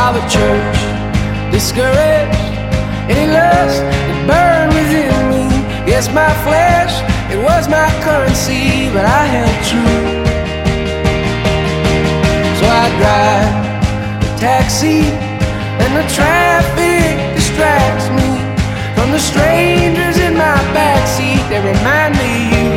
of a church, discouraged, any lust that burned within me. Yes, my flesh, it was my currency, but I held true. So I drive the taxi, and the traffic distracts me from the strangers in my backseat. They remind me of you.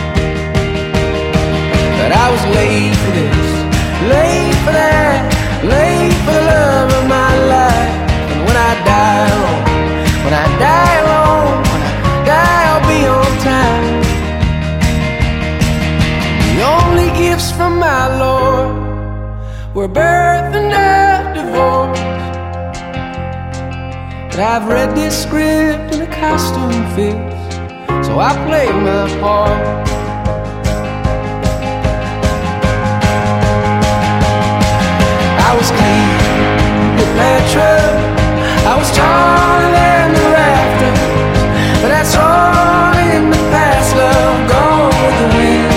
But I was late for this, late for that, late for the love of my life. And when I die alone, when I die alone, when I die, I'll be on time. The only gifts from my Lord were birth and a divorce. But I've read this script and the costume fits, so I play my part. I was clean with Petra, I was taller than the rafters, but that's all in the past, love, gone with the wind.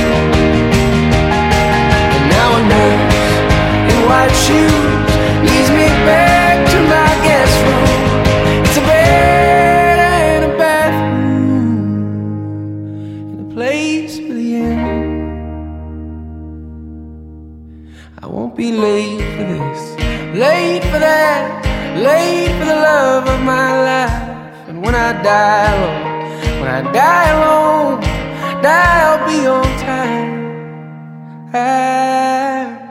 And now a nurse in white shoes leads me back to my guest room. It's a bed and a bathroom and a place for the end. I won't be late for this, late for that, late for the love of my life. And when I die alone, when I die alone, die, I'll be on time.